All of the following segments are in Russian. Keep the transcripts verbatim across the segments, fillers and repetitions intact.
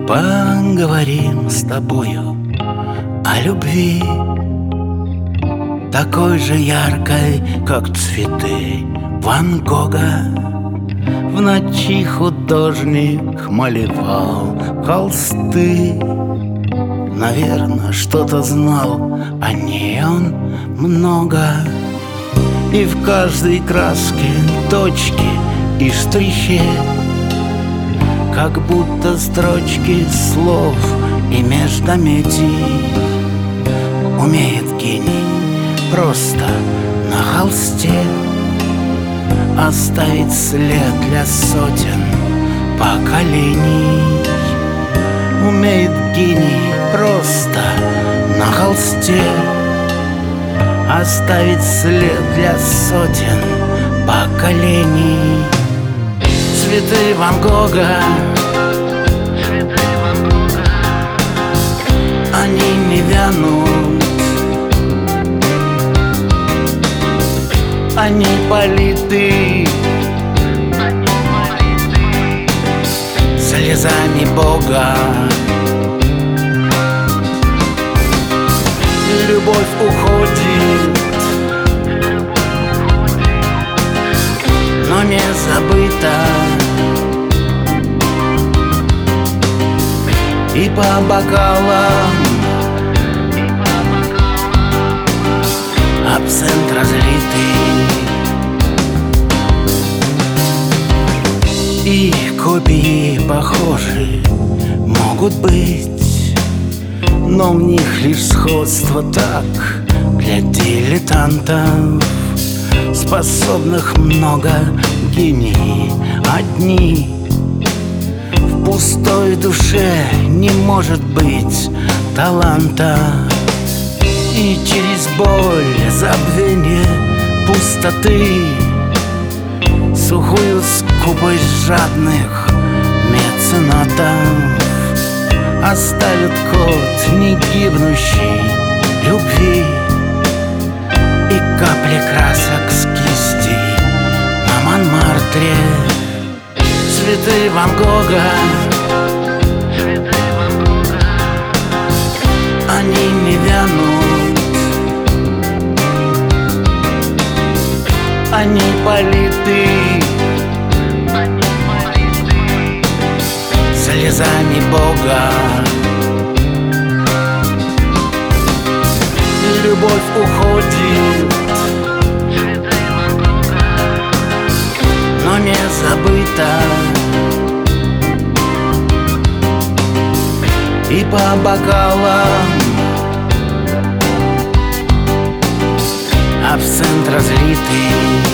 Поговорим с тобою о любви, такой же яркой, как цветы Ван Гога. В ночи художник малевал холсты. Наверно, что-то знал о ней он много, и в каждой краске, точке и штрихе как будто строчки слов и междометий. Умеет гений просто на холсте оставить след для сотен поколений. Умеет гений просто на холсте оставить след для сотен поколений. Цветы Ван Гога, они не вянут, они политы слезами Бога. Любовь уходит, но не забыта, и по бокалам абсент разлитый, и копии похожи могут быть, но в них лишь сходство так для дилетантов, способных много гений одни. В пустой душе не может быть таланта, и через боль, забвение, пустоты сухую скупость жадных меценатов оставит код негибнущей любви и капли красок с кисти на Монмартре. Цветы Ван Гога, они не вянут, они политы слезами Бога. Любовь уходит, но не забыта, и по бокалам абсент разлитый.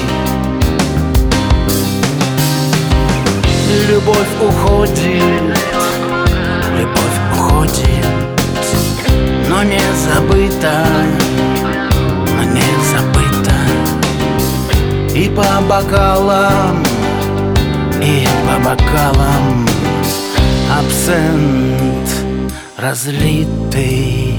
Любовь уходит, любовь уходит, но не забыта, но не забыта, и по бокалам, и по бокалам абсент разлитый.